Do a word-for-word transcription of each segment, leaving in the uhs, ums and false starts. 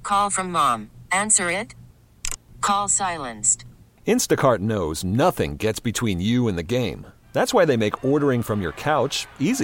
Call from mom. Answer it. Call silenced. Instacart knows nothing gets between you and the game. That's why they make ordering from your couch easy.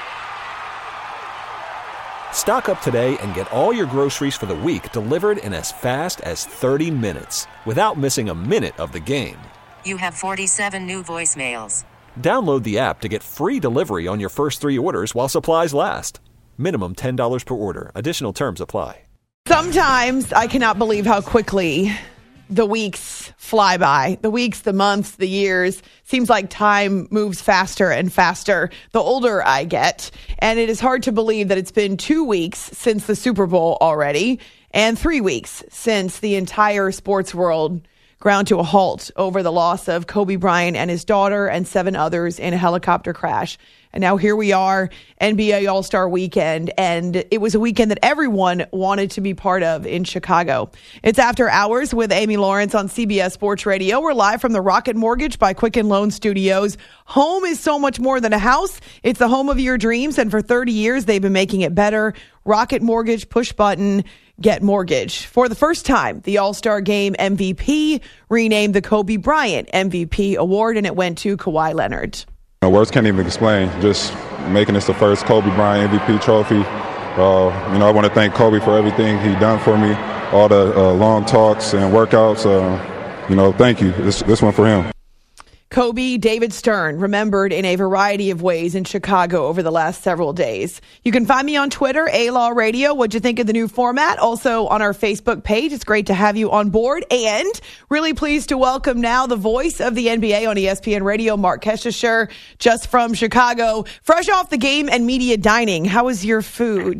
Stock up today and get all your groceries for the week delivered in as fast as thirty minutes without missing a minute of the game. You have forty-seven new voicemails. Download the app to get free delivery on your first three orders while supplies last. Minimum ten dollars per order. Additional terms apply. Sometimes I cannot believe how quickly the weeks fly by. The weeks, the months, the years. Seems like time moves faster and faster the older I get. And it is hard to believe that it's been two weeks since the Super Bowl already and three weeks since the entire sports world ground to a halt over the loss of Kobe Bryant and his daughter and seven others in a helicopter crash. And now here we are, N B A All-Star Weekend, and it was a weekend that everyone wanted to be part of in Chicago. It's After Hours with Amy Lawrence on C B S Sports Radio. We're live from the Rocket Mortgage by Quicken Loan Studios. Home is so much more than a house. It's the home of your dreams, and for thirty years, they've been making it better. Rocket Mortgage, push button, get mortgage. For the first time, the All-Star Game M V P renamed the Kobe Bryant M V P award, and it went to Kawhi Leonard. Words can't even explain. Just making this the first Kobe Bryant M V P trophy. Uh, you know, I want to thank Kobe for everything he done for me, all the uh, long talks and workouts. Uh, you know, thank you. This this one for him. Kobe David Stern, remembered in a variety of ways in Chicago over the last several days. You can find me on Twitter, A-Law Radio. What'd you think of the new format? Also on our Facebook page. It's great to have you on board. And really pleased to welcome now the voice of the N B A on E S P N Radio, Mark Keshisher, just from Chicago. Fresh off the game and media dining. How was your food?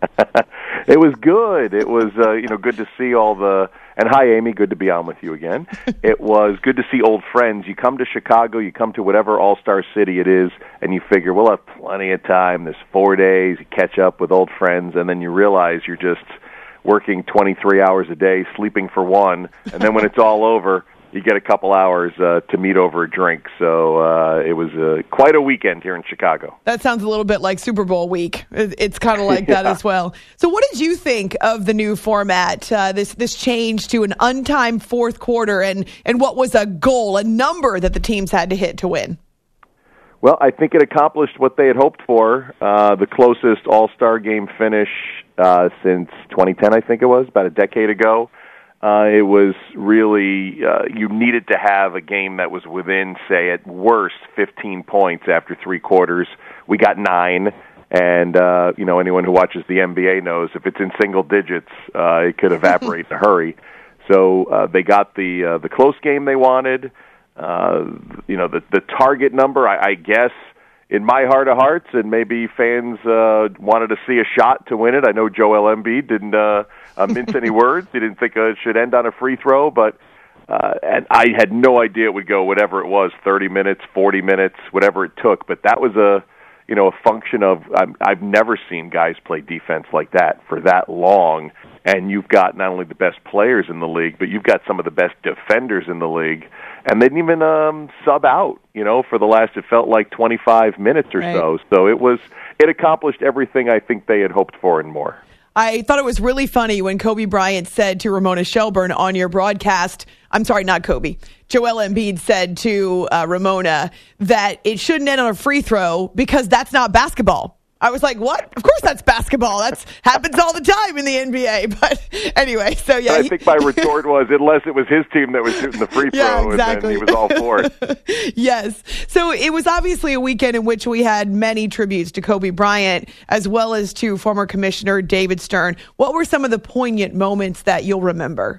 It was good. It was, uh, you know, good to see all the... And hi, Amy. Good to be on with you again. It was good to see old friends. You come to Chicago, you come to whatever all-star city it is, and you figure, we'll have plenty of time. There's four days. You catch up with old friends, and then you realize you're just working twenty-three hours a day, sleeping for one, and then when it's all over, you get a couple hours uh, to meet over a drink. So uh, it was uh, quite a weekend here in Chicago. That sounds a little bit like Super Bowl week. It's kind of like yeah. that as well. So what did you think of the new format, uh, this this change to an untimed fourth quarter, and, and what was a goal, a number that the teams had to hit to win? Well, I think it accomplished what they had hoped for, uh, the closest All-Star game finish uh, since twenty ten, I think it was, about a decade ago. Uh, it was really, uh, you needed to have a game that was within, say, at worst, fifteen points after three quarters. We got nine, and, uh, you know, anyone who watches the N B A knows if it's in single digits, uh, it could evaporate in a hurry. So uh, they got the uh, the close game they wanted. Uh, you know, the, the target number, I, I guess, in my heart of hearts, and maybe fans uh, wanted to see a shot to win it. I know Joel Embiid didn't uh, uh, mince any words. He didn't think uh, it should end on a free throw, but uh, and I had no idea it would go whatever it was, thirty minutes, forty minutes, whatever it took. But that was a, you know, a function of I'm, I've never seen guys play defense like that for that long. And you've got not only the best players in the league, but you've got some of the best defenders in the league. And they didn't even um, sub out, you know, for the last, it felt like twenty-five minutes or right. so. So it was, it accomplished everything I think they had hoped for and more. I thought it was really funny when Kobe Bryant said to Ramona Shelburne on your broadcast, I'm sorry, not Kobe, Joel Embiid said to uh, Ramona that it shouldn't end on a free throw because that's not basketball. I was like, what? Of course that's basketball. That happens all the time in the N B A. But anyway, so yeah. I think my retort was, unless it was his team that was shooting the free throw, yeah, exactly. And then he was all for it. Yes. So it was obviously a weekend in which we had many tributes to Kobe Bryant, as well as to former Commissioner David Stern. What were some of the poignant moments that you'll remember?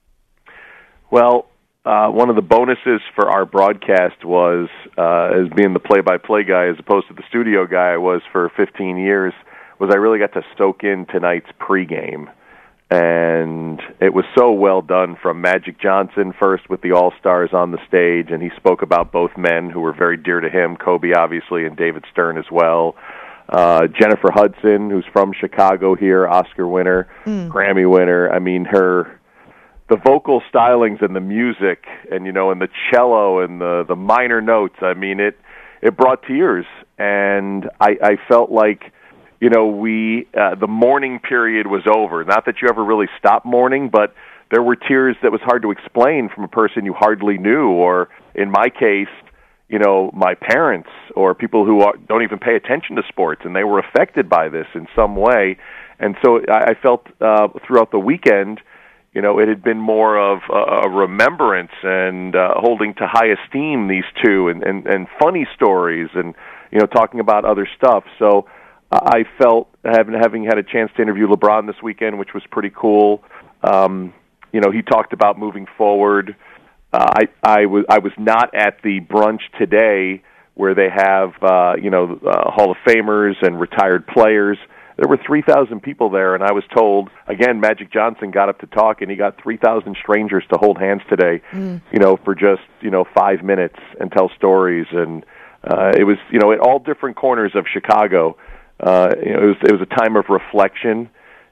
Well, Uh, one of the bonuses for our broadcast was, uh, as being the play-by-play guy as opposed to the studio guy I was for fifteen years, was I really got to soak in tonight's pregame. And it was so well done from Magic Johnson first with the All-Stars on the stage, and he spoke about both men who were very dear to him, Kobe obviously and David Stern as well. Uh, Jennifer Hudson, who's from Chicago here, Oscar winner, mm. Grammy winner. I mean, her... the vocal stylings and the music and, you know, and the cello and the, the minor notes, I mean, it, it brought tears. And I, I felt like, you know, we uh, the mourning period was over. Not that you ever really stopped mourning, but there were tears that was hard to explain from a person you hardly knew, or in my case, you know, my parents or people who are, don't even pay attention to sports, and they were affected by this in some way. And so I, I felt uh, throughout the weekend, you know, it had been more of a, a remembrance and uh, holding to high esteem these two, and, and, and funny stories, and you know, talking about other stuff. So uh, I felt having having had a chance to interview LeBron this weekend, which was pretty cool. Um, you know, he talked about moving forward. Uh, I I was I was not at the brunch today where they have uh, you know uh, Hall of Famers and retired players. There were three thousand people there, and I was told, again, Magic Johnson got up to talk, and he got three thousand strangers to hold hands today, mm. you know, for just, you know, five minutes and tell stories. And uh, it was, you know, at all different corners of Chicago. Uh, you know, it was, it was a time of reflection,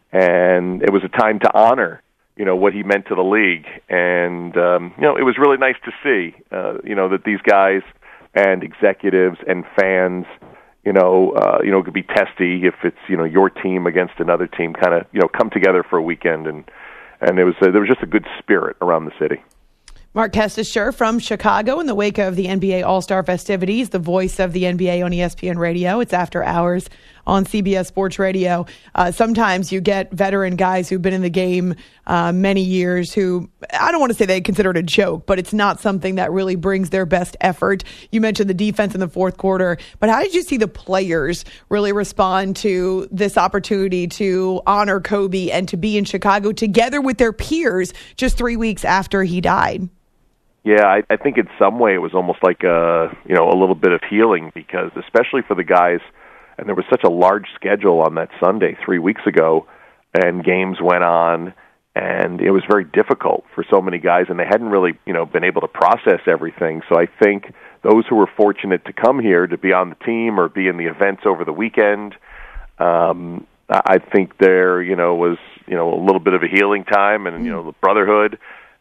and it was a time to honor, you know, what he meant to the league. And, um, you know, it was really nice to see, uh, you know, that these guys and executives and fans, you know, uh, you know, it could be testy if it's, you know, your team against another team, kind of, you know, come together for a weekend, and and it was uh, there was just a good spirit around the city. Mark Kestecher from Chicago in the wake of the N B A All-Star festivities, the voice of the N B A on E S P N Radio. It's After Hours on C B S Sports Radio. Uh, sometimes you get veteran guys who've been in the game uh, many years who, I don't want to say they consider it a joke, but it's not something that really brings their best effort. You mentioned the defense in the fourth quarter, but how did you see the players really respond to this opportunity to honor Kobe and to be in Chicago together with their peers just three weeks after he died? Yeah, I, I think in some way it was almost like a, you know, a little bit of healing, because especially for the guys, and there was such a large schedule on that Sunday three weeks ago, and games went on, and it was very difficult for so many guys, and they hadn't really, you know, been able to process everything. So I think those who were fortunate to come here to be on the team or be in the events over the weekend, um, I think there, you know, was, you know, a little bit of a healing time, and, you know, the brotherhood.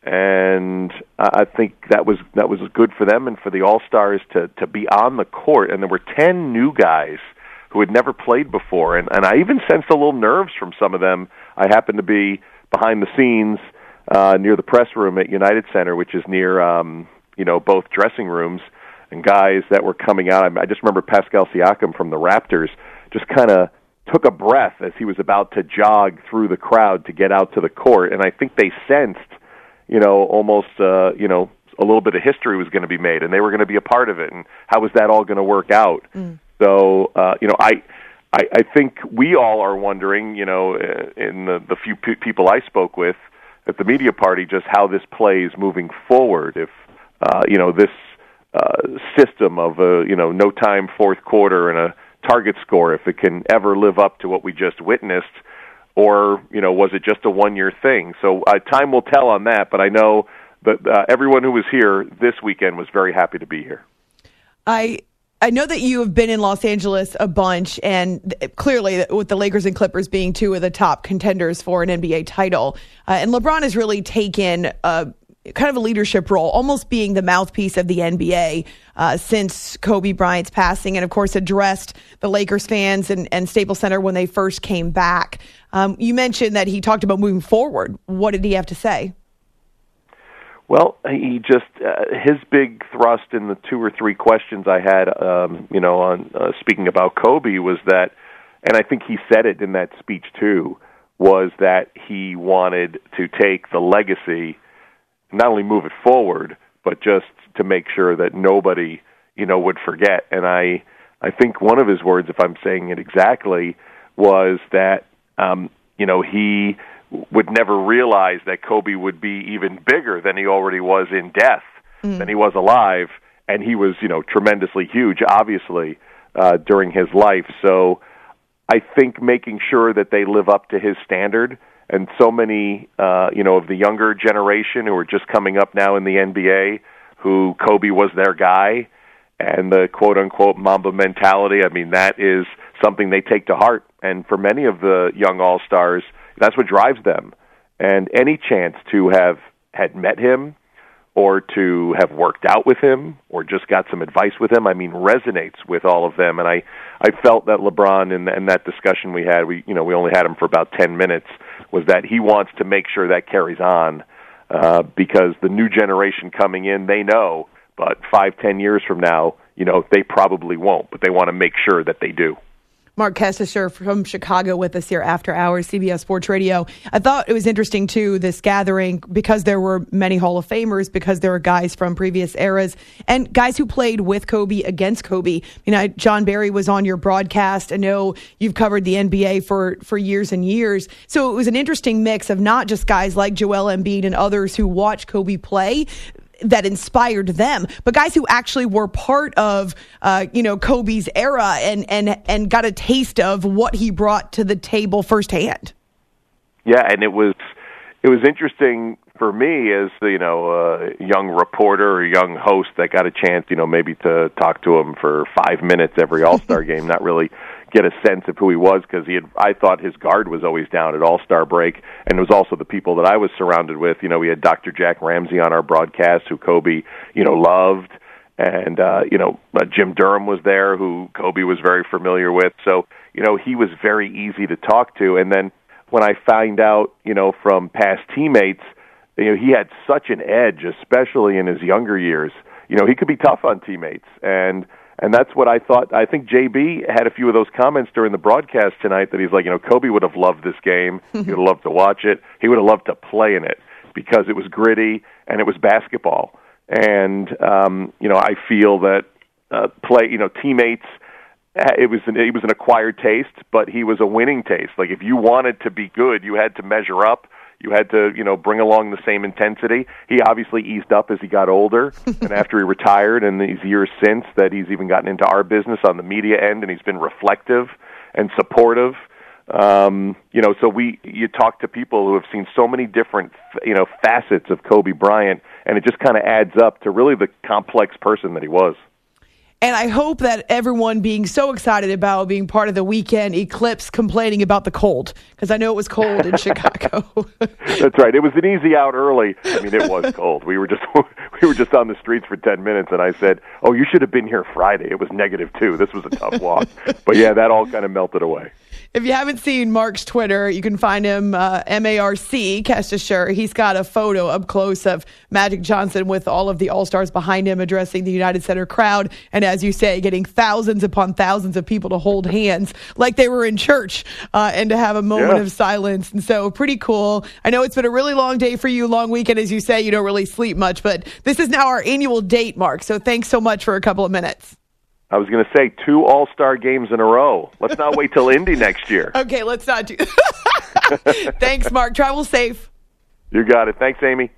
And I think that was that was good for them and for the All-Stars to, to be on the court. And there were ten new guys who had never played before. And, and I even sensed a little nerves from some of them. I happened to be behind the scenes uh, near the press room at United Center, which is near, um, you know, both dressing rooms, and guys that were coming out. I just remember Pascal Siakam from the Raptors just kind of took a breath as he was about to jog through the crowd to get out to the court. And I think they sensed, you know, almost, uh, you know, a little bit of history was going to be made, and they were going to be a part of it, and how was that all going to work out? Mm. So, uh, you know, I, I I think we all are wondering, you know, in the, the few pe- people I spoke with at the media party, just how this plays moving forward. If, uh, you know, this uh, system of a, you know, no time fourth quarter and a target score, if it can ever live up to what we just witnessed, or, you know, was it just a one-year thing? So uh, time will tell on that, but I know that uh, everyone who was here this weekend was very happy to be here. I I know that you have been in Los Angeles a bunch, and clearly with the Lakers and Clippers being two of the top contenders for an N B A title, uh, and LeBron has really taken a kind of a leadership role, almost being the mouthpiece of the N B A uh, since Kobe Bryant's passing, and of course addressed the Lakers fans and, and Staples Center when they first came back. Um, you mentioned that he talked about moving forward. What did he have to say? Well, he just, uh, his big thrust in the two or three questions I had, um, you know, on uh, speaking about Kobe was that, and I think he said it in that speech too, was that he wanted to take the legacy, not only move it forward, but just to make sure that nobody, you know, would forget. And I, I think one of his words, if I'm saying it exactly, was that, um, you know, he would never realize that Kobe would be even bigger than he already was in death, mm. than he was alive, and he was, you know, tremendously huge, obviously, uh, during his life. So I think making sure that they live up to his standard, and so many, uh, you know, of the younger generation who are just coming up now in the N B A, who Kobe was their guy, and the quote-unquote Mamba mentality, I mean, that is something they take to heart. And for many of the young All-Stars, that's what drives them. And any chance to have had met him or to have worked out with him or just got some advice with him, I mean, resonates with all of them. And I, I felt that LeBron, in, in that discussion we had, we, you know, we only had him for about ten minutes, was that he wants to make sure that carries on uh, because the new generation coming in, they know, but five, ten years from now, you know, they probably won't, but they want to make sure that they do. Mark Kestecher from Chicago with us here after hours, C B S Sports Radio. I thought it was interesting, too, this gathering, because there were many Hall of Famers, because there were guys from previous eras and guys who played with Kobe, against Kobe. You know, John Barry was on your broadcast. I know you've covered the N B A for, for years and years. So it was an interesting mix of not just guys like Joel Embiid and others who watched Kobe play that inspired them, but guys who actually were part of, uh, you know, Kobe's era and, and, and got a taste of what he brought to the table firsthand. Yeah. And it was, it was interesting for me as, you know, a young reporter or young host that got a chance, you know, maybe to talk to him for five minutes every All-Star game, not really get a sense of who he was, because he had, I thought his guard was always down at All-Star break, and it was also the people that I was surrounded with. You know, we had Doctor Jack Ramsey on our broadcast, who Kobe, you know, loved, and, uh, you know, uh, Jim Durham was there, who Kobe was very familiar with. So, you know, he was very easy to talk to. And then when I find out, you know, from past teammates, you know, he had such an edge, especially in his younger years. You know, he could be tough on teammates, and And that's what I thought. I think J B had a few of those comments during the broadcast tonight that he's like, you know, Kobe would have loved this game. He would have loved to watch it. He would have loved to play in it because it was gritty and it was basketball. And, um, you know, I feel that uh, play, you know, teammates, it was, an, it was an acquired taste, but he was a winning taste. Like, if you wanted to be good, you had to measure up. You had to, you know, bring along the same intensity. He obviously eased up as he got older, and after he retired, and these years since that he's even gotten into our business on the media end, and he's been reflective and supportive. Um, you know, so we, you talk to people who have seen so many different, you know, facets of Kobe Bryant, and it just kind of adds up to really the complex person that he was. And I hope that everyone being so excited about being part of the weekend eclipse complaining about the cold, because I know it was cold in Chicago. That's right. It was an easy out early. I mean, it was cold. We were just we were just on the streets for ten minutes, and I said, "Oh, you should have been here Friday. It was negative two. This was a tough walk." But yeah, that all kind of melted away. If you haven't seen Mark's Twitter, you can find him, uh, M A R C, Kestecher. He's got a photo up close of Magic Johnson with all of the All-Stars behind him addressing the United Center crowd. And as you say, getting thousands upon thousands of people to hold hands like they were in church uh, and to have a moment yeah. of silence. And so pretty cool. I know it's been a really long day for you, long weekend. As you say, you don't really sleep much, but this is now our annual date, Mark. So thanks so much for a couple of minutes. I was going to say two All-Star games in a row. Let's not wait till Indy next year. Okay, let's not do Thanks, Mark. Travel safe. You got it. Thanks, Amy.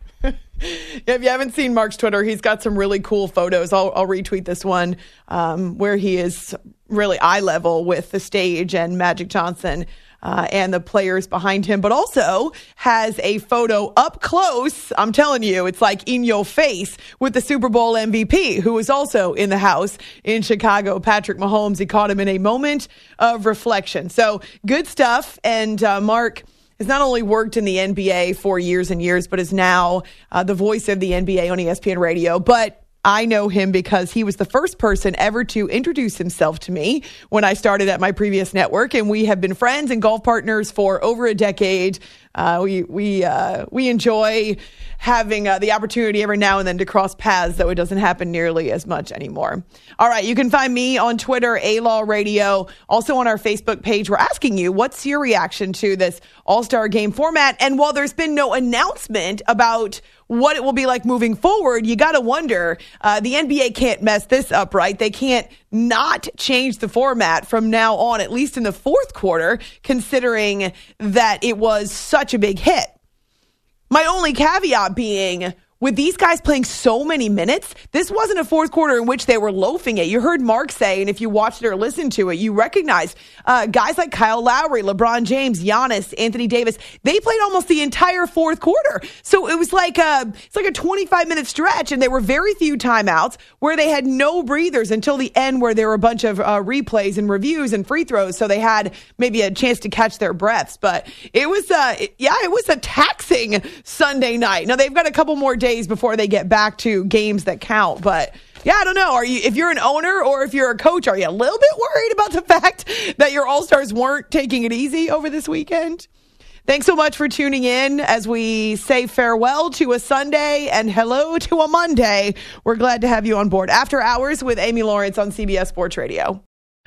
If you haven't seen Mark's Twitter, he's got some really cool photos. I'll, I'll retweet this one um, where he is really eye level with the stage and Magic Johnson uh, and the players behind him, but also has a photo up close. I'm telling you, it's like in your face with the Super Bowl M V P, who was also in the house in Chicago, Patrick Mahomes. He caught him in a moment of reflection. So good stuff. And uh, Mark has not only worked in the N B A for years and years, but is now uh, the voice of the N B A on E S P N Radio. But I know him because he was the first person ever to introduce himself to me when I started at my previous network, and we have been friends and golf partners for over a decade. Uh, we we uh, we enjoy having uh, the opportunity every now and then to cross paths, though it doesn't happen nearly as much anymore. All right, you can find me on Twitter, A-Law Radio, also on our Facebook page. We're asking you, what's your reaction to this All-Star Game format? And while there's been no announcement about what it will be like moving forward, you got to wonder, uh, the N B A can't mess this up, right? They can't not change the format from now on, at least in the fourth quarter, considering that it was such a big hit. My only caveat being, with these guys playing so many minutes, this wasn't a fourth quarter in which they were loafing it. You heard Mark say, and if you watched it or listened to it, you recognize uh, guys like Kyle Lowry, LeBron James, Giannis, Anthony Davis. They played almost the entire fourth quarter. So it was like a, it's like a twenty-five minute stretch, and there were very few timeouts where they had no breathers until the end, where there were a bunch of uh, replays and reviews and free throws. So they had maybe a chance to catch their breaths. But it was, uh, it, yeah, it was a taxing Sunday night. Now they've got a couple more days days before they get back to games that count. But yeah, I don't know. Are you, if you're an owner or if you're a coach, are you a little bit worried about the fact that your All-Stars weren't taking it easy over this weekend? Thanks so much for tuning in as we say farewell to a Sunday and hello to a Monday. We're glad to have you on board. After Hours with Amy Lawrence on C B S Sports Radio.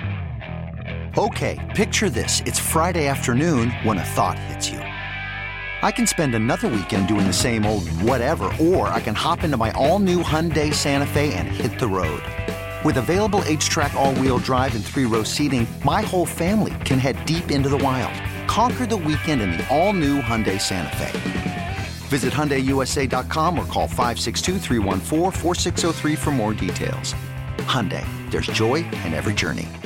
Okay, picture this. It's Friday afternoon when a thought hits you. I can spend another weekend doing the same old whatever, or I can hop into my all-new Hyundai Santa Fe and hit the road. With available H-Track all-wheel drive and three-row seating, my whole family can head deep into the wild. Conquer the weekend in the all-new Hyundai Santa Fe. Visit Hyundai U S A dot com or call five six two, three one four, four six zero three for more details. Hyundai, there's joy in every journey.